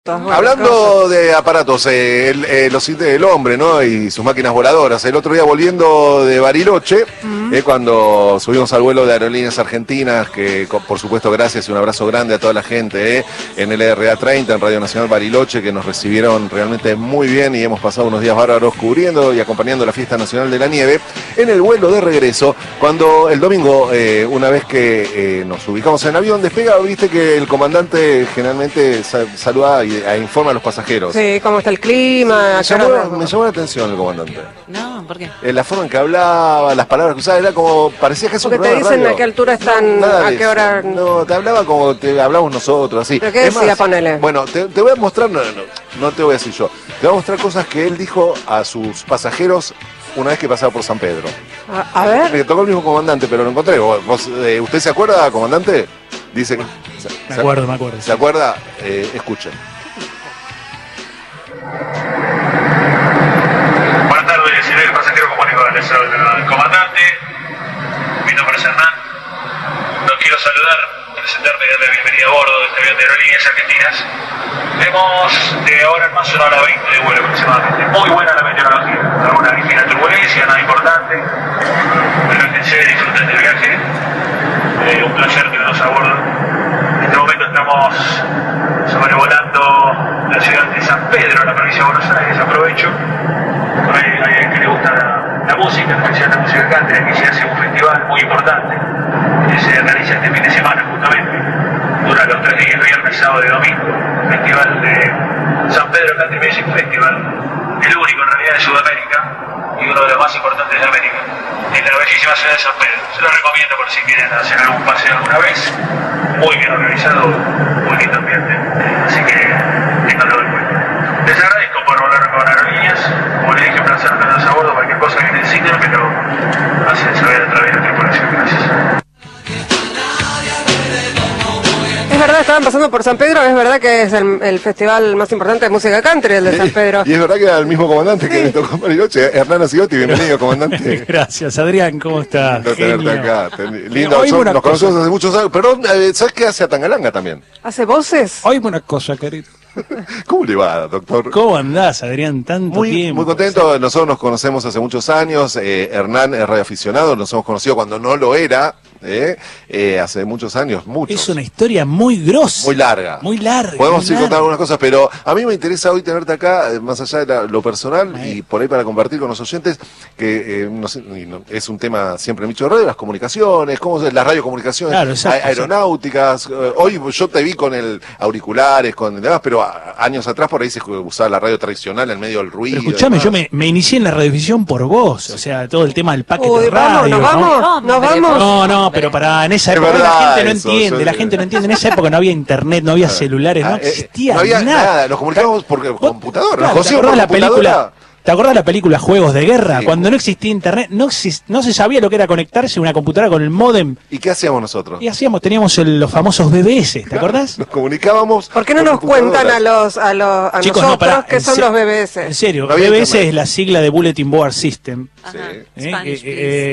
Hablando de aparatos, el hombre, ¿no? Y sus máquinas voladoras. El otro día volviendo de Bariloche, cuando subimos al vuelo de Aerolíneas Argentinas, que por supuesto gracias y un abrazo grande a toda la gente en el RA 30, en Radio Nacional Bariloche, que nos recibieron realmente muy bien y hemos pasado unos días bárbaros cubriendo y acompañando la Fiesta Nacional de la Nieve. En el vuelo de regreso, cuando el domingo, una vez que nos ubicamos en el avión, despega, viste que el comandante generalmente saluda y informa a los pasajeros. Sí, cómo está el clima. Me llamó la atención el comandante. No, ¿por qué? La forma en que hablaba, las palabras que usaba, era como, parecía que es un porque te dicen a qué altura están, a qué hora. No, te hablaba como te hablamos nosotros, así. ¿Pero qué decía, ponele? Bueno, te voy a mostrar, no te voy a decir yo, te voy a mostrar cosas que él dijo a sus pasajeros una vez que pasaba por San Pedro. A ver. Me tocó el mismo comandante, pero lo encontré. ¿Usted se acuerda, comandante? Dice que... Me acuerdo. ¿Se acuerda? Escuchen. Buenas tardes, señor pasajero, comunico al comandante. Mi nombre es Hernán. Los quiero saludar, presentarme y darle la bienvenida a bordo de este avión de Aerolíneas Argentinas. Tenemos de ahora en más una hora 20 de vuelo aproximadamente. Muy buena la meteorología, alguna ligera turbulencia, nada importante. Relájense, disfruten del viaje. Un placer tenerlos a bordo. En este momento estamos sobrevolando la ciudad de San Pedro, la provincia de Buenos Aires. Aprovecho. Por ahí hay alguien que le gusta la música, en especial la música country. Aquí se hace un festival muy importante que se realiza este fin de semana justamente. Dura los 3 días, viernes, sábado y domingo. Festival de San Pedro Country Music Festival, el único en realidad de Sudamérica y uno de los más importantes de América, en la bellísima ciudad de San Pedro. Se lo recomiendo por si quieren hacer algún paseo alguna vez. Muy bien organizado, muy lindo ambiente, así que ténganlo en cuenta. Les agradezco por volar con Aerolíneas. Como les dije, placer tenerlos a bordo. Cualquier cosa que necesiten, me lo hacen saber a través de la tripulación. Gracias. Es verdad, estaban pasando por San Pedro, es verdad que es el festival más importante de música country, el de San Pedro. Y es verdad que era el mismo comandante que le tocó en Bariloche, Hernán Acigotti. Bienvenido, comandante. Gracias, Adrián, ¿cómo estás? Lindo tenerte acá. Lindo, nos conocemos hace muchos años. Perdón, ¿sabes qué hace a Tangalanga también? ¿Hace voces? Oíme una cosa, querido. ¿Cómo le va, doctor? ¿Cómo andás, Adrián? Tanto tiempo. Muy contento. Nosotros nos conocemos hace muchos años. Hernán es radioaficionado. Nos hemos conocido cuando no lo era. Hace muchos años, muchos. Es una historia muy grosa. Muy larga. Muy larga. Podemos ir contar algunas cosas, pero a mí me interesa hoy tenerte acá, más allá de lo personal, y por ahí para compartir con los oyentes, que no sé, es un tema siempre en Micho de Radio, las comunicaciones, cómo las radiocomunicaciones, claro, exacto, aeronáuticas. Hoy yo te vi con el auriculares, con demás, pero años atrás por ahí se usaba la radio tradicional en medio del ruido. Pero escuchame, yo me inicié en la radiodifusión por vos, o sea, todo el tema del paquete de radio. ¿Nos vamos? No, pero para en esa época la gente no entiende, la gente no entiende. En esa época no había internet, no había celulares, no existía nada. Nos comunicábamos por computadora. Claro, nos conocíamos por la computadora. película. ¿Te acordás la película Juegos de Guerra? Sí. Cuando no existía internet, no se sabía lo que era conectarse a una computadora con el módem. ¿Y qué hacíamos nosotros? Y teníamos los famosos BBS, ¿te acordás? Nos comunicábamos. ¿Por qué no nos cuentan a Chicos, nosotros qué son los BBS? En serio, No había BBS internet. es la sigla de Bulletin Board System. Ajá. Sí. Spanish,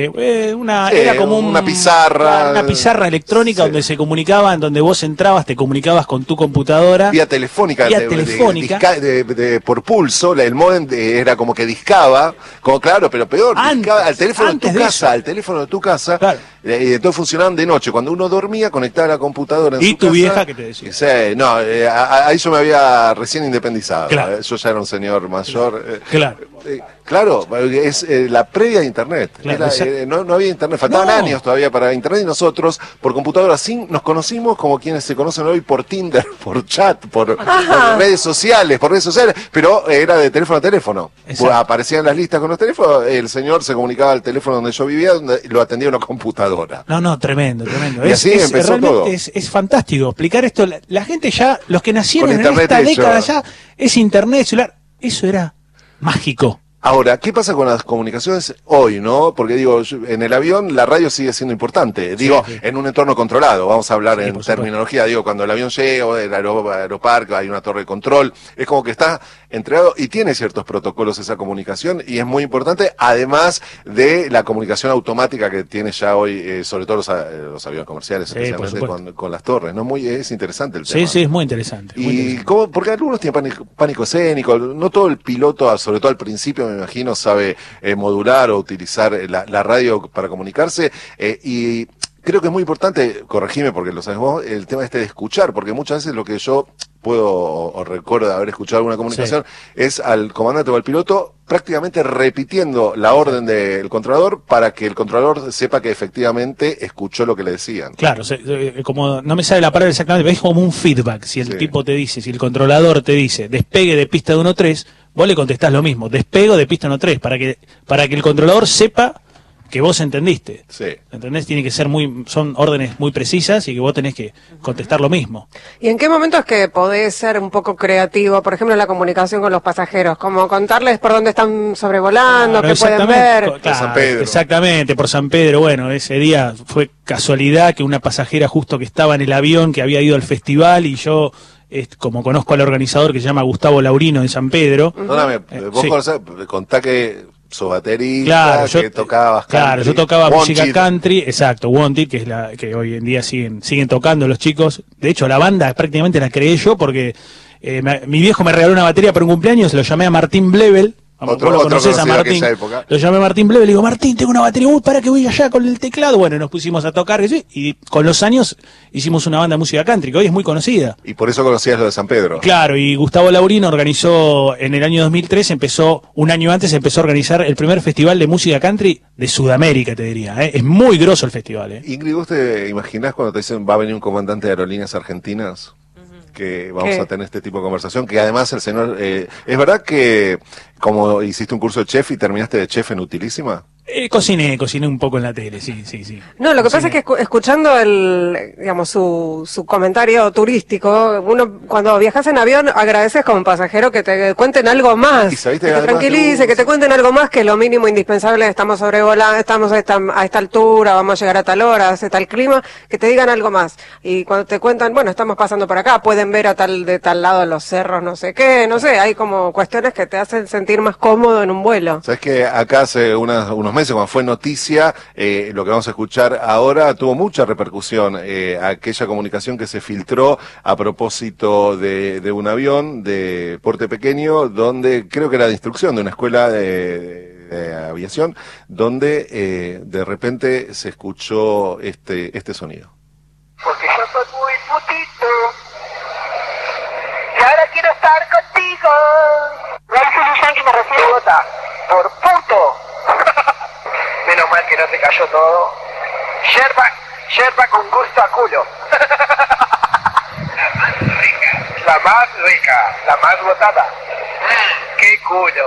Era como una pizarra. Una pizarra electrónica, Sí. donde se comunicaban, donde vos entrabas, te comunicabas con tu computadora. Vía telefónica. Vía telefónica. Por pulso, el módem era como que discaba, claro, pero peor, discaba al teléfono de tu casa, Claro. Y entonces funcionaban de noche. Cuando uno dormía, conectaba la computadora en ¿Y su tu casa. vieja qué te decía? Ahí yo me había recién independizado. Claro. Yo ya era un señor mayor. Claro. Claro, es la previa de Internet. Claro, No había Internet, faltaban años todavía para Internet y nosotros por computadora nos conocimos como quienes se conocen hoy por Tinder, por chat, por redes sociales, pero era de teléfono a teléfono. Exacto. Aparecían las listas con los teléfonos, el señor se comunicaba al teléfono donde yo vivía, donde lo atendía una computadora. No, tremendo. Y así empezó realmente todo. Es fantástico explicar esto. La gente ya, los que nacieron Con en Internet esta hecho. década ya, es Internet, celular. Eso era mágico. Ahora, ¿qué pasa con las comunicaciones hoy, no? Porque digo, en el avión la radio sigue siendo importante, digo, sí. En un entorno controlado, vamos a hablar en terminología, digo, cuando el avión llega o el aeroparque, hay una torre de control, es como que está entregado y tiene ciertos protocolos esa comunicación y es muy importante, además de la comunicación automática que tiene ya hoy, sobre todo los aviones comerciales, especialmente con las torres, ¿no? Es interesante el tema. Sí, es muy interesante. Porque algunos tienen pánico escénico, no todo el piloto, sobre todo al principio, me imagino, sabe modular o utilizar la radio para comunicarse, y creo que es muy importante, corregime porque lo sabes vos, el tema de escuchar, porque muchas veces lo que yo puedo o recuerdo de haber escuchado alguna comunicación es al comandante o al piloto prácticamente repitiendo la orden del controlador para que el controlador sepa que efectivamente escuchó lo que le decían. Claro, como no me sale la palabra exactamente, pero es como un feedback. Si el tipo te dice, si el controlador te dice despegue de pista de 1-3, vos le contestás lo mismo, despego de pista 1-3, para que el controlador sepa que vos entendiste. Sí. ¿Entendés? Tiene que ser son órdenes muy precisas y que vos tenés que contestar lo mismo. ¿Y en qué momentos que podés ser un poco creativo? Por ejemplo, en la comunicación con los pasajeros, como contarles por dónde están sobrevolando, qué pueden ver. Claro, San Pedro. Exactamente, por San Pedro. Bueno, ese día fue casualidad que una pasajera justo que estaba en el avión, que había ido al festival, y yo, como conozco al organizador que se llama Gustavo Laurino de San Pedro. Perdóname, vos conocés, contá que sos baterista, que tocabas country. Claro, yo tocaba música country, exacto, Wanted, que es la que hoy en día siguen tocando los chicos. De hecho, la banda prácticamente la creé yo porque mi viejo me regaló una batería para un cumpleaños, lo llamé a Martín Blevel. Vos lo conocés a Martín. Lo llamé a Martín Blevel y le digo, Martín, tengo una batería, para que voy allá con el teclado. Bueno, nos pusimos a tocar y con los años hicimos una banda de música country, que hoy es muy conocida. Y por eso conocías lo de San Pedro. Claro, y Gustavo Laurino organizó en el año 2003, un año antes empezó a organizar el primer festival de música country de Sudamérica, te diría. Es muy grosso el festival. Ingrid, ¿vos te imaginás cuando te dicen va a venir un comandante de aerolíneas argentinas? Que vamos a tener este tipo de conversación, que además el señor, ¿es verdad que como hiciste un curso de chef y terminaste de chef en Utilísima? Cociné un poco en la tele, sí. No, lo que pasa es que escuchando su comentario turístico, uno cuando viajas en avión agradeces como pasajero que te cuenten algo más, que te tranquilice, que te cuenten algo más que lo mínimo indispensable, estamos sobrevolando, estamos a esta altura, vamos a llegar a tal hora, hace tal clima, que te digan algo más. Y cuando te cuentan, bueno, estamos pasando por acá, pueden ver de tal lado los cerros, no sé qué, no sé, hay como cuestiones que te hacen sentir más cómodo en un vuelo. Sabes que acá hace unos meses, cuando fue noticia, lo que vamos a escuchar ahora tuvo mucha repercusión, aquella comunicación que se filtró a propósito de un avión de porte pequeño, donde creo que era de instrucción de una escuela de aviación, donde de repente se escuchó este sonido. Porque yo soy muy putito y ahora quiero estar contigo. Raúl Yankee me recibe Bogotá por puto. Menos mal que no se cayó todo. Yerba con gusto a culo. La más rica, la más botada. ¡Qué culo!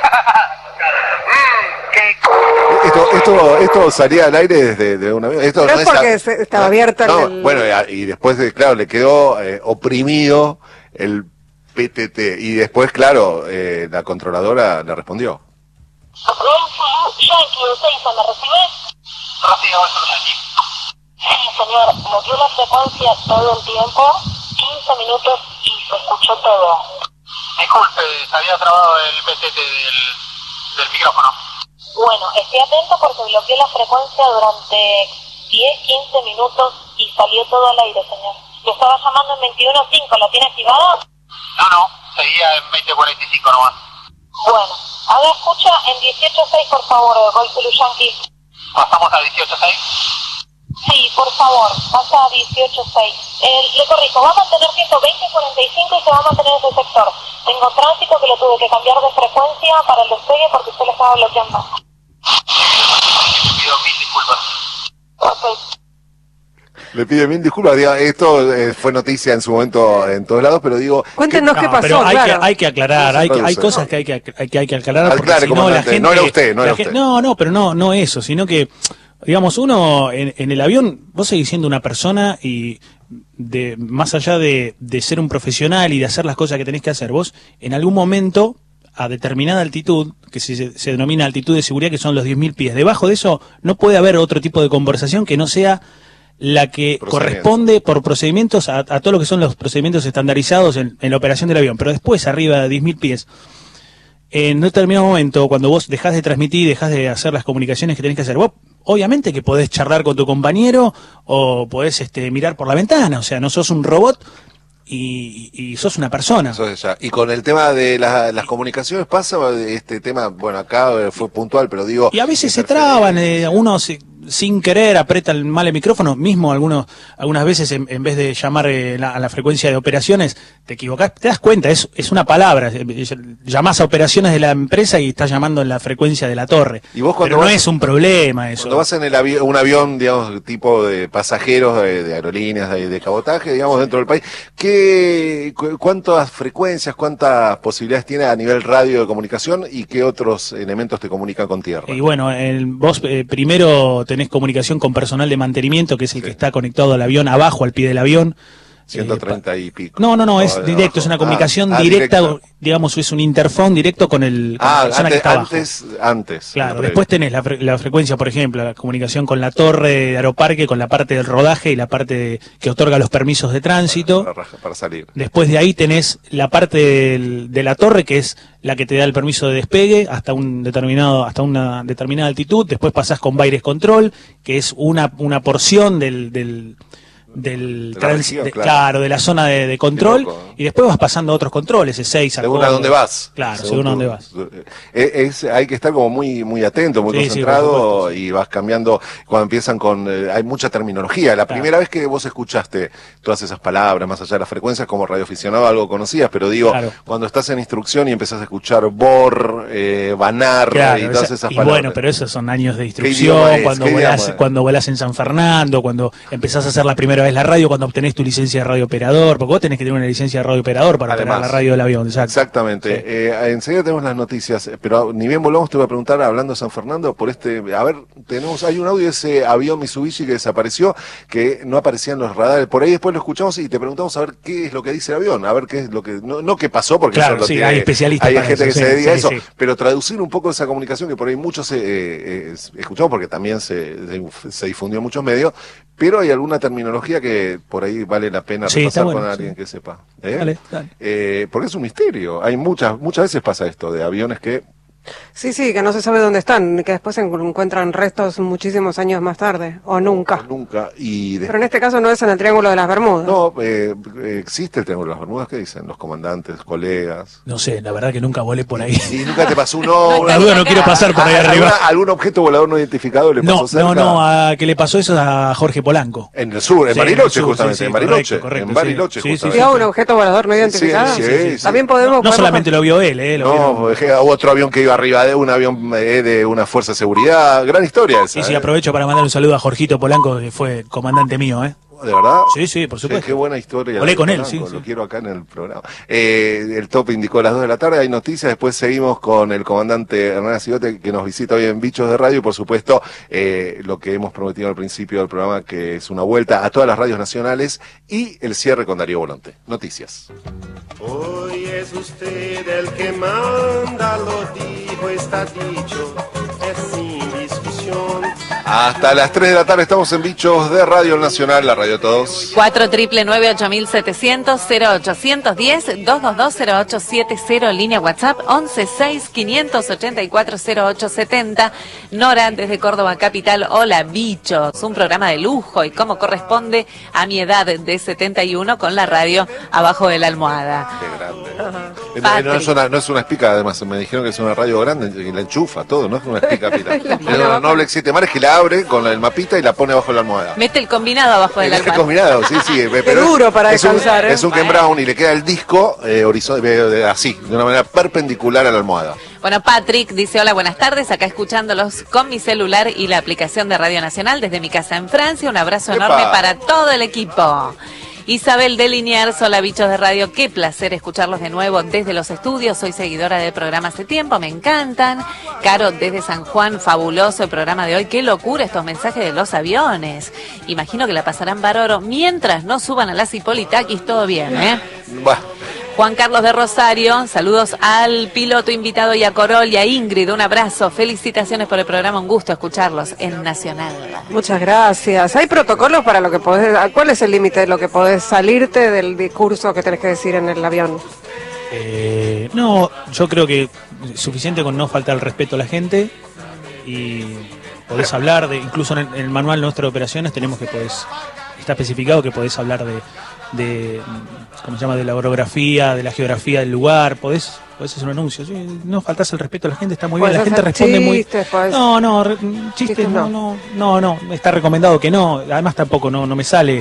¡Qué culo! Esto salía al aire desde un avión. Esto no es porque estaba abierto Bueno, y después, claro, le quedó oprimido el PTT. Y después, claro, la controladora le respondió. Yankee, Ezeiza, ¿me recibes? Recibo, Yankee. Sí, señor, nos dio la frecuencia todo el tiempo, 15 minutos y se escuchó todo. Disculpe, se había trabado el PTT del micrófono. Bueno, esté atento porque bloqueó la frecuencia durante 10-15 minutos y salió todo al aire, señor. Lo estaba llamando en 21.5, ¿la tiene activada? No, seguía en 20.45 nomás. Bueno, haga escucha en 18.6, por favor, Golf Yankee. ¿Pasamos a 18.6? Sí, por favor, pasa a 18.6. Le corrijo, va a mantener 120.45 y se va a mantener ese sector. Tengo tránsito que lo tuve que cambiar de frecuencia para el despegue porque usted lo estaba bloqueando. Le pido mil disculpas. Ok. Le pide mil disculpas, digo, esto fue noticia en su momento en todos lados, pero digo... Cuéntenos qué pasó, pero claro. hay que aclarar, hay cosas que hay que aclarar, porque si no la gente... No era usted. No, pero no eso, sino que, digamos, uno en el avión, vos seguís siendo una persona y más allá de ser un profesional y de hacer las cosas que tenés que hacer, vos en algún momento a determinada altitud, que se denomina altitud de seguridad, que son los 10.000 pies. Debajo de eso no puede haber otro tipo de conversación que no sea la que corresponde por procedimientos a todo lo que son los procedimientos estandarizados en la operación del avión. Pero después, arriba de 10.000 pies, en un determinado momento, cuando vos dejás de transmitir, dejás de hacer las comunicaciones que tenés que hacer, vos obviamente que podés charlar con tu compañero o podés mirar por la ventana, o sea, no sos un robot y sos una persona. Y con el tema de las comunicaciones pasa este tema, bueno, acá fue puntual, pero digo... Y a veces se traban, unos sin querer apretan mal el micrófono, mismo algunas veces en vez de llamar a la frecuencia de operaciones, te equivocás, te das cuenta, es una palabra, llamás a operaciones de la empresa y estás llamando en la frecuencia de la torre. ¿Y vos pero no es un problema eso? Cuando vas en un avión, digamos, tipo de pasajeros, de aerolíneas, de cabotaje, digamos, dentro del país, ¿cuántas frecuencias, cuántas posibilidades tiene a nivel radio de comunicación y qué otros elementos te comunican con tierra? Y bueno, vos primero tenés comunicación con personal de mantenimiento, que es el que está conectado al avión, abajo, al pie del avión. 130 y pico. No, es directo, es una comunicación directa, digamos, es un interfón directo con la persona que está abajo. Antes. Claro, después tenés la frecuencia, por ejemplo, la comunicación con la torre de Aeroparque, con la parte del rodaje y la parte que otorga los permisos de tránsito. Para salir. Después de ahí tenés la parte de la torre, que es la que te da el permiso de despegue hasta una determinada altitud. Después pasás con Baires Control, que es una porción del tránsito, claro, de la zona de control, loco, ¿no? Y después vas pasando a otros controles, S6, según a dónde vas. Claro, según a dónde vas. Hay que estar como muy atento, muy concentrado, y vas cambiando cuando empiezan hay mucha terminología. La primera vez que vos escuchaste todas esas palabras, más allá de las frecuencias, como radioaficionado algo conocías, pero digo, cuando estás en instrucción y empezás a escuchar BOR, VANAR, y todas esas palabras. Bueno, pero esos son años de instrucción, cuando volás en San Fernando, cuando empezás a hacer la primera vez la radio, cuando obtenés tu licencia de radiooperador, porque vos tenés que tener una licencia de radiooperador para operar la radio del avión. Exactamente. Sí. Enseguida tenemos las noticias, pero ni bien volvamos, te voy a preguntar, hablando de San Fernando, hay un audio de ese avión Mitsubishi que desapareció, que no aparecía en los radares, por ahí después lo escuchamos y te preguntamos a ver qué es lo que dice el avión, a ver qué es lo que, no qué pasó, porque claro, eso hay especialistas, hay gente que se dedica a eso, pero traducir un poco esa comunicación que por ahí muchos escuchamos, porque también se difundió en muchos medios, pero hay alguna terminología que por ahí vale la pena repasar con alguien que sepa. Dale. Porque es un misterio. Hay muchas veces pasa esto de aviones que... Sí, que no se sabe dónde están, que después se encuentran restos muchísimos años más tarde, o nunca. Pero en este caso no es en el Triángulo de las Bermudas. No, existe el Triángulo de las Bermudas, ¿qué dicen los comandantes, colegas? No sé, la verdad que nunca volé por ahí. ¿Y nunca te pasó la duda no quiero pasar por ahí arriba. ¿Algún objeto volador no identificado le pasó cerca? No, que le pasó eso a Jorge Polanco. En el sur, en Bariloche justamente, en Bariloche. Correcto, en Bariloche justamente. ¿Vio un objeto volador no identificado? Sí. También podemos... No solamente lo vio él, hubo otro avión que iba arriba de un avión de una fuerza de seguridad. Gran historia esa. Sí, aprovecho para mandar un saludo a Jorgito Polanco, que fue comandante mío, ¿De verdad? Sí, por supuesto. Qué buena historia. Volé con él, Lo quiero acá en el programa. El top indicó a las 2 de la tarde, hay noticias, después seguimos con el comandante Hernán Sigote, que nos visita hoy en Bichos de Radio, y por supuesto, lo que hemos prometido al principio del programa, que es una vuelta a todas las radios nacionales, y el cierre con Darío Volonté. Noticias. Hoy es usted el que manda, lo dijo, está dicho, es sin discusión. Hasta las 3 de la tarde estamos en Bichos de Radio Nacional, la radio de todos. 499-8700-0810-222-0870, línea WhatsApp 1165840870. Nora, desde Córdoba Capital, hola Bichos, un programa de lujo y como corresponde a mi edad de 71 con la radio abajo de la almohada. Qué grande. No es una espica, además me dijeron que es una radio grande y la enchufa todo, no es una espica pila. No hable 7 mares, que la abre con el mapita y la pone bajo la almohada. Mete el combinado abajo de la almohada. El combinado, sí. Pero duro para descansar. Es un Ken Brown y le queda el disco así, de una manera perpendicular a la almohada. Bueno, Patrick dice, hola, buenas tardes, acá escuchándolos con mi celular y la aplicación de Radio Nacional desde mi casa en Francia. Un abrazo enorme para todo el equipo. Isabel de Liniers, hola Bichos de Radio, qué placer escucharlos de nuevo desde los estudios, soy seguidora del programa hace tiempo, me encantan. Caro desde San Juan, fabuloso el programa de hoy, qué locura estos mensajes de los aviones. Imagino que la pasarán bárbaro mientras no suban a las Hipolitakis, todo bien, Bah. Juan Carlos de Rosario, saludos al piloto invitado y a Corol y a Ingrid, un abrazo, felicitaciones por el programa, un gusto escucharlos en Nacional. Muchas gracias. ¿Hay protocolos para lo que podés, cuál es el límite de lo que podés salirte del discurso que tenés que decir en el avión? No, yo creo que es suficiente con no faltar el respeto a la gente y podés hablar de, incluso en el manual nuestro de operaciones tenemos que está especificado que podés hablar de ¿cómo se llama? De la orografía, de la geografía del lugar, podés hacer un anuncio. Sí, no faltás el respeto a la gente, está muy bien, la gente responde chistes, muy... Chistes no, está recomendado que no, además tampoco no me sale.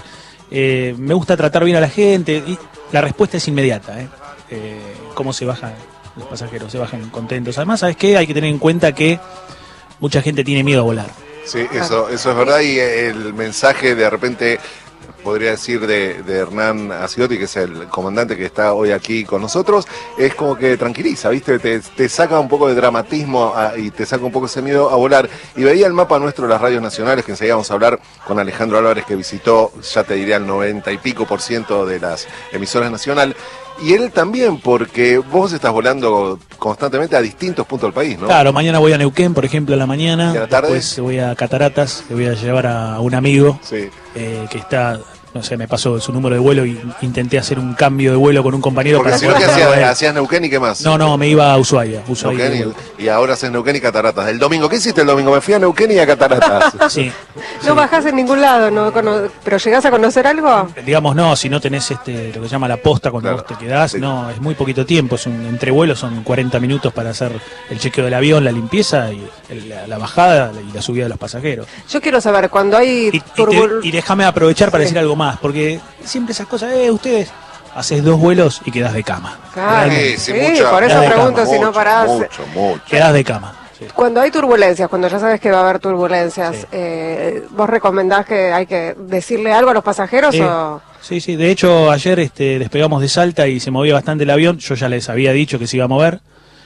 Me gusta tratar bien a la gente y la respuesta es inmediata. ¿Cómo se bajan los pasajeros? Se bajan contentos. Además, ¿sabes qué? Hay que tener en cuenta que mucha gente tiene miedo a volar. Sí, eso es verdad, y el mensaje de repente... podría decir de Hernán Acidotti, que es el comandante que está hoy aquí con nosotros, es como que tranquiliza, ¿viste? Te saca un poco de dramatismo y te saca un poco ese miedo a volar. Y veía el mapa nuestro de las radios nacionales, que enseguida vamos a hablar con Alejandro Álvarez, que visitó, ya te diría, el 90 y pico % de las emisoras nacionales. Y él también, porque vos estás volando constantemente a distintos puntos del país, ¿no? Claro, mañana voy a Neuquén, por ejemplo, a la mañana. ¿Y a la tarde? Después voy a Cataratas, le voy a llevar a un amigo sí. Que está... No sé, me pasó su número de vuelo y intenté hacer un cambio de vuelo con un compañero. Porque si no, ¿qué hacías Neuquén y qué más? No, me iba a Ushuaia. Y ahora haces Neuquén y Cataratas. El domingo, ¿qué hiciste el domingo? Me fui a Neuquén y a Cataratas. Sí. No bajás en ningún lado, pero ¿llegás a conocer algo? Digamos, no, si no tenés lo que se llama la posta cuando vos te quedás, sí. No, es muy poquito tiempo, entre vuelos son 40 minutos para hacer el chequeo del avión, la limpieza y la bajada y la subida de los pasajeros. Yo quiero saber, cuando hay y déjame aprovechar para decir algo más, porque siempre esas cosas, ustedes haces 2 vuelos y quedás de cama. Claro, sí, por eso pregunto si no parás. Mucho. Quedás de cama. Sí. Cuando hay turbulencias, cuando ya sabes que va a haber turbulencias, sí. ¿Vos recomendás que hay que decirle algo a los pasajeros o...? Sí, de hecho ayer despegamos de Salta y se movía bastante el avión, yo ya les había dicho que se iba a mover.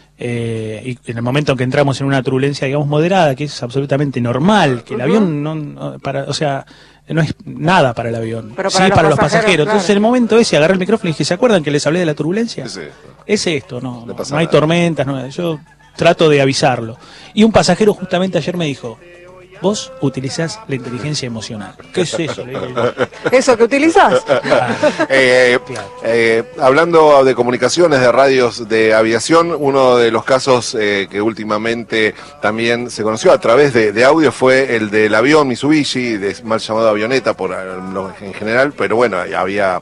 Y en el momento en que entramos en una turbulencia, digamos, moderada, que es absolutamente normal, que el avión no es nada para el avión, pero sí para los pasajeros. Claro. Entonces, en el momento ese, agarré el micrófono y dije, ¿se acuerdan que les hablé de la turbulencia? Es esto, no hay tormentas, yo trato de avisarlo. Y un pasajero justamente ayer me dijo, vos utilizás la inteligencia emocional. ¿Qué es eso? ¿Eso que utilizás? Hablando de comunicaciones, de radios de aviación, uno de los casos que últimamente también se conoció a través de audio fue el del avión Mitsubishi, mal llamado avioneta en general, pero bueno, había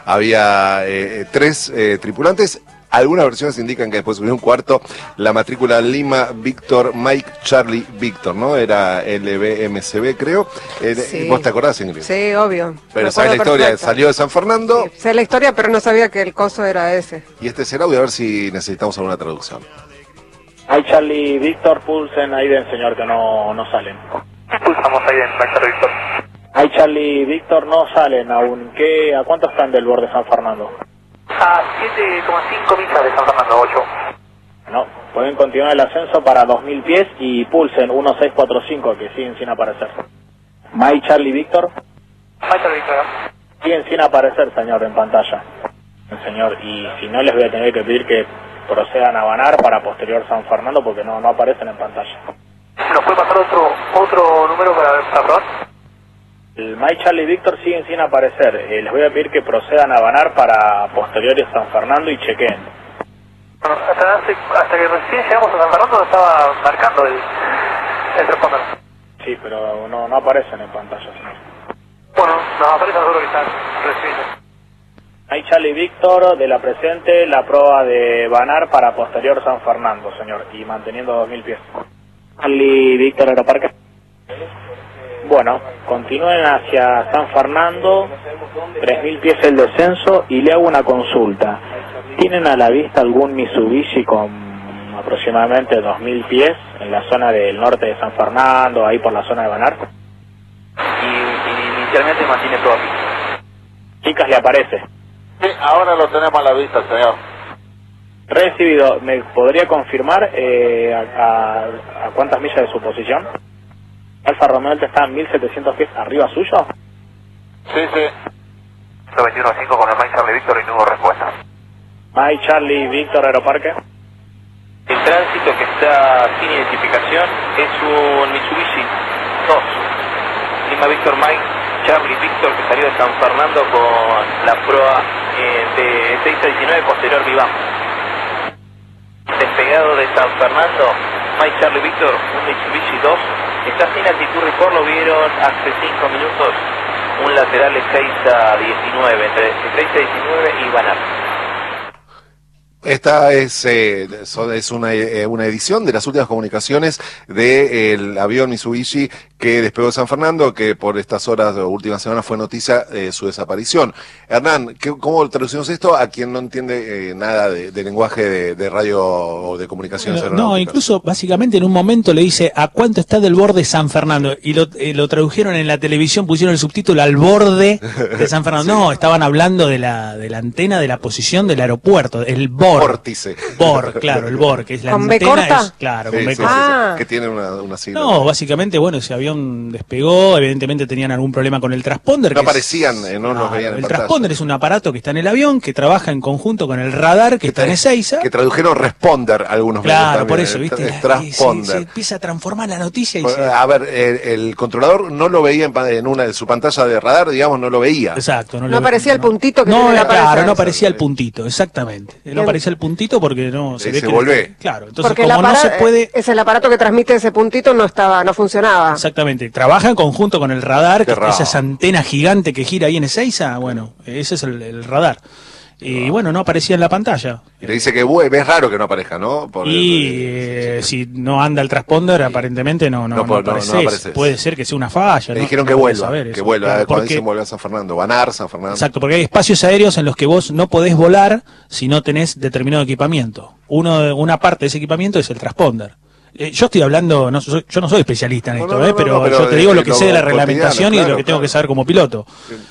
3 tripulantes. Algunas versiones indican que después subió un cuarto, la matrícula Lima Víctor Mike Charlie Víctor, ¿no? Era LBMCB, creo. Sí. ¿Vos te acordás, Ingrid? Sí, obvio. Pero sabés la historia, perfecto. Salió de San Fernando. Sí, sé la historia, pero no sabía que el coso era ese. Y este es el audio, a ver si necesitamos alguna traducción. Hay Charlie Víctor, pulsen Aiden, señor, que no salen. Pulsamos Aiden, Charlie Víctor. Hay Charlie Víctor, no salen aún. ¿A cuánto están del borde de San Fernando? A 7,5 millas de San Fernando, 8. No, pueden continuar el ascenso para 2000 pies y pulsen 1645, que siguen sin aparecer. Mike Charlie Víctor. Mike Charlie Víctor. Siguen sin aparecer, señor, en pantalla. Señor, y si no les voy a tener que pedir que procedan a Banar para posterior San Fernando porque no aparecen en pantalla. ¿Nos puede pasar otro número para probar? El Mike Charlie Víctor siguen sin aparecer. Les voy a pedir que procedan a Banar para posteriores San Fernando y chequeen. Bueno, hasta que recién llegamos a San Fernando estaba marcando el transponder. Sí, pero no aparecen en pantalla, señor. Bueno, nos aparece solo que están recibiendo. Mike Charlie Víctor, de la presente, la prueba de Banar para posterior San Fernando, señor, y manteniendo 2000 pies. Charlie Víctor Aeroparque. Bueno, continúen hacia San Fernando, 3000 pies el descenso, y le hago una consulta. ¿Tienen a la vista algún Mitsubishi con aproximadamente 2000 pies en la zona del norte de San Fernando, ahí por la zona de Banar? Y inicialmente mantiene todo aquí. Chicas, ¿le aparece? Sí, ahora lo tenemos a la vista, señor. Recibido. ¿Me podría confirmar a cuántas millas de su posición? Alfa Romeo Delta está a 1700 pies arriba suyo. Sí. 21.5 con el Mike Charlie Víctor y no hubo respuesta. Mike Charlie Víctor Aeroparque. El tránsito que está sin identificación es un Mitsubishi 2. Lima Víctor Mike Charlie Víctor que salió de San Fernando con la proa de 6 a 19 posterior Vivam. Despegado de San Fernando, Mike Charlie Víctor, un Mitsubishi 2, está sin altitud report, lo vieron hace 5 minutos, un lateral de 6 a 19, entre 6 a 19 y Banar. Esta es una edición de las últimas comunicaciones del avión Mitsubishi que despegó de San Fernando, que por estas horas o últimas semanas fue noticia su desaparición. Hernán, ¿cómo traducimos esto a quien no entiende nada de lenguaje de radio o de comunicaciones aeronáuticas? No, incluso básicamente en un momento le dice ¿a cuánto está del borde San Fernando? Y lo tradujeron en la televisión, pusieron el subtítulo al borde de San Fernando. Sí. No, estaban hablando de la antena de la posición del aeropuerto, el vórtice. BOR, claro, el BOR, que es la ¿con antena. B corta? Claro, sí, con B sí, corta. Sí, que tiene una sigla. No, básicamente, bueno, ese avión despegó, evidentemente tenían algún problema con el transponder. No aparecían, no los veían en el pantalla. transponder es un aparato que está en el avión, que trabaja en conjunto con el radar que está en Ezeiza. Que tradujeron responder algunos claro, también, por eso, ¿viste? Transponder. Se empieza a transformar la noticia y A ver, el controlador no lo veía en una de su pantalla de radar, digamos, no lo veía. Exacto. No aparecía el puntito que no, tiene la claro, no aparecía el puntito, exactamente. No aparecía el puntito porque no se ve se que vuelve. Claro, entonces porque como no se puede... es el aparato que transmite ese puntito, no funcionaba. Exactamente, trabaja en conjunto con el radar, que es esa antena gigante que gira ahí en Ezeiza, bueno, ese es el radar. Y bueno, no aparecía en la pantalla. Y le dice que es raro que no aparezca, ¿no? Si no anda el transponder, aparentemente no aparece. Puede ser que sea una falla. Le dijeron que vuelva, claro, cuando dicen vuelve a San Fernando, Banar, San Fernando. Exacto, porque hay espacios aéreos en los que vos no podés volar si no tenés determinado equipamiento. Una parte de ese equipamiento es el transponder. Yo estoy hablando, yo no soy especialista en esto, pero yo te digo lo que sé de la reglamentación y de lo que tengo que saber como piloto.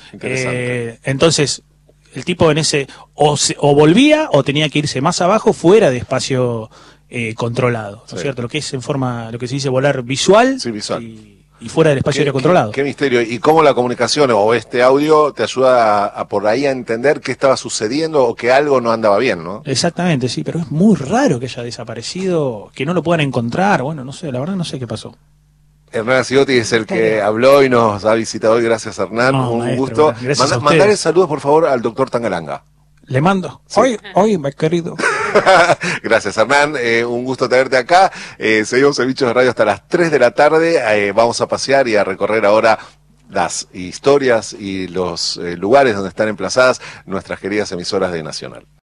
Entonces, el tipo en ese o volvía o tenía que irse más abajo fuera de espacio controlado, ¿no es cierto? Lo que es lo que se dice volar visual, y fuera del espacio aéreo controlado. Qué misterio. ¿Y cómo la comunicación o este audio te ayuda a por ahí a entender qué estaba sucediendo o que algo no andaba bien, ¿no? Exactamente, sí, pero es muy raro que haya desaparecido, que no lo puedan encontrar, bueno, no sé, la verdad no sé qué pasó. Hernán Cigotti es el que habló y nos ha visitado hoy. Gracias, Hernán. Un gusto. Mandale saludos, por favor, al doctor Tangalanga. Le mando. Sí. Hoy, mi querido. Gracias, Hernán. Un gusto tenerte acá. Seguimos en Bichos de Radio hasta las 3 de la tarde. Vamos a pasear y a recorrer ahora las historias y los lugares donde están emplazadas nuestras queridas emisoras de Nacional.